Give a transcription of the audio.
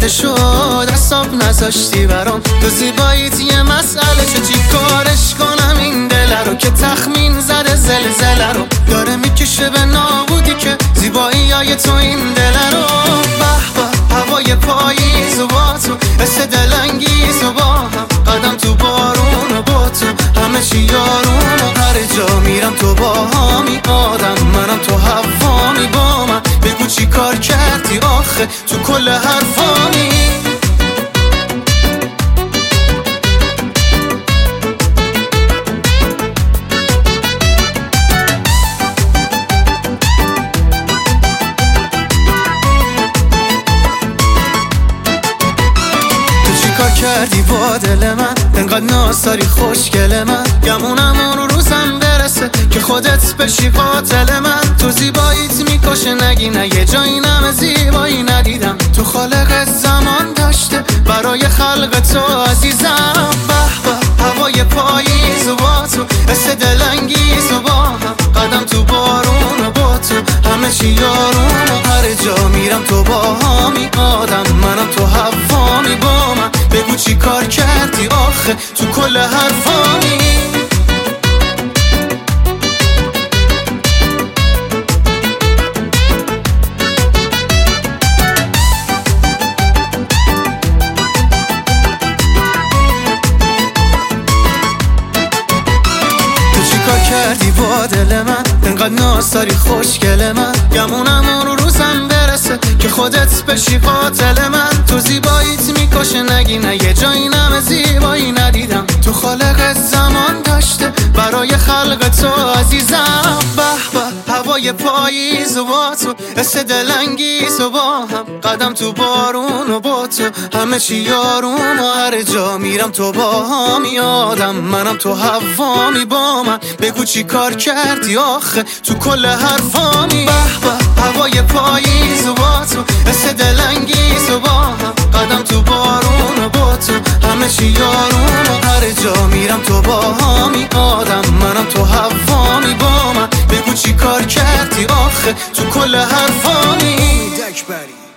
رفته شد حساب نذاشتی برام. تو زیباییت یه مسئله چی کارش کنم این دل رو که تخمین زده زلزله رو داره میکشه به نابودی که زیبایی های تو این دل رو. به به هوای پاییز و با تو حس دلانگیز و با هم قدم تو بارون و با تو همه چی یارون و هر جا میرم تو با همی آدم منم تو هوامی با من بگو چی کار کردی آخه تو کل حرفامی. کار کردی با دل من انقدر ناز خوشگل من گمونم اون روزم برسه که خودت بشی قاتل من. تو زیباییت میکشه نگی نه یه جایی نم زیبایی ندیدم تو خالق زمان داشته برای خلق تو عزیزم. به به هوای پاییز و با تو حس دلانگیز و با هم قدم تو بارون و با تو همه چی یارون و هر جا میرم تو با همی آدم منم تو هوامی با من بگو چی کار کردی آخه تو کل حرفامی. کار کردی با دل من انقدر ناز خوشگل من گمونم اون روزم برسه که خودت بشی قاتل من. تو زیباییت میکشه نگی نه یه جایی نم زیبایی ندیدم تو خالق زمان داشته برای خلق تو عزیزم. به به هوای پاییز و با تو حس دلانگیز و با هم قدم تو بارون و با تو همه چی یارون و هر جا میرم تو با همی آدم منم تو هوامی با من بگو چی کار کردی آخه تو کل حرفامی. به به هوای پاییز و با تو حس دلانگیز و با هم قدم تو بارون و با تو همه چی یارون و هر جا میرم تو با همی آدم منم تو هوامی با من بگو چی کار کردی آخه تو کل حرفامی.